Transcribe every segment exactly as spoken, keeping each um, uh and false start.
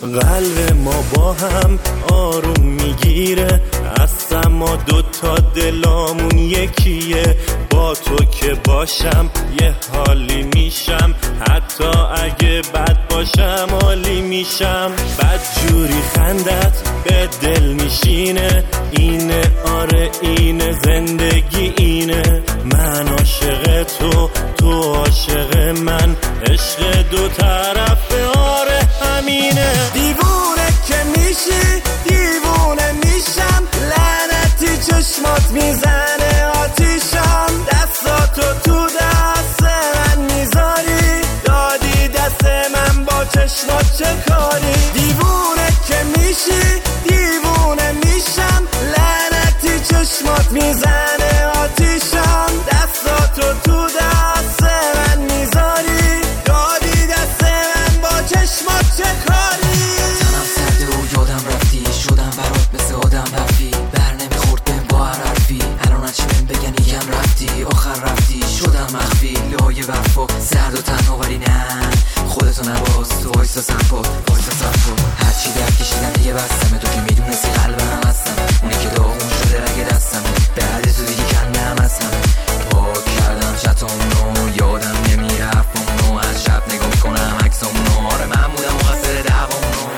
قلب ما با هم آروم میگیره، اصلا ما دوتا دلامون یکیه. با تو که باشم یه حالی میشم، حتی اگه بد باشم عالی میشم. بد جوری خندت به دل میشینه، اینه آره اینه زندگی اینه. من عاشق تو، تو عاشق من، عشق دو طرفه آره همینه. دیوونه که میشی دیوونه میشم، لعنتی چشمات میزنه آتیشم. دستاتو تو دست من میذاری، دادی دست من با چشمات چه کاری. دیوونه که میشی دیوونه میشم، لعنتی چشمات میزنه آتیشم. دستاتو تو دست من میذاری، دادی دست من با چشمات چه کاری. تنم سرده و یادم رفتی، شدم برات مثل آدم رفتی. بر نمیخورد بهم با هر حرفی، الان چی بهم بگن یکم رفتی. آخر رفتی شدم مخفی، لای وفا سرد و تنها ولی نه خودتو نباز. تو وایسا سمپا وایسا سمپا، هرچی درد کشیدم دیگه بستمه. تو که میدونستی قلبم هستم، اونی که داغون شده رگ دستم. بعد تو دیگه کندم از همه، پاک کردم شتامونو. یادم نمیره حرفامونو، از شب نگاه میکنم عکسامونو. آره من بودم مقصر دعوامونو.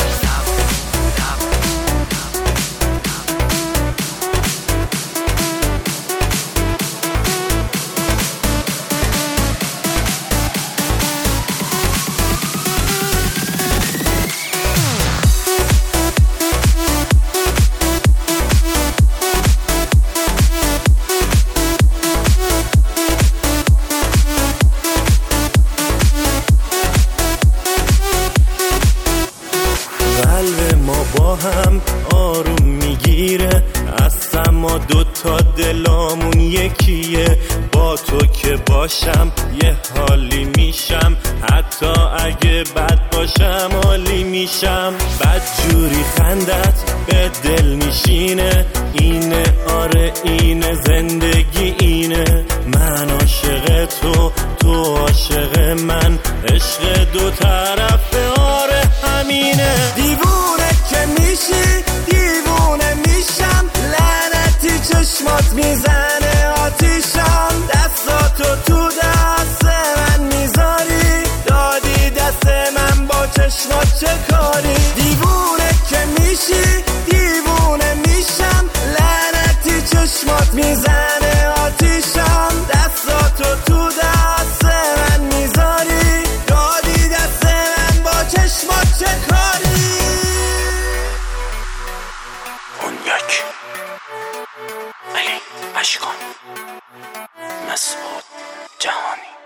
قلب ما با هم آروم میگیره، اصلا ما دوتا دلامون یکیه. با تو که باشم یه حالی میشم، حتی اگه بد باشم عالی میشم. بد جوری خندت به دل میشینه، اینه آره اینه زندگی اینه. من عاشق تو، تو عاشق من، عشق دو طرفه آره همینه. دیوونه که میشی دیوونه میشم، لعنتی چشمات میزنه آتیشم. دستاتو تو دست من میذاری، دادی دست من با چشمات چه کاری. دیوونه که میشی دیوونه میشم، لعنتی چشمات میزنه آتیشم. دستاتو تو دست من میذاری، دادی دست من با چشمات چه کاری. اون یک علی اشکان مسعود جهانی.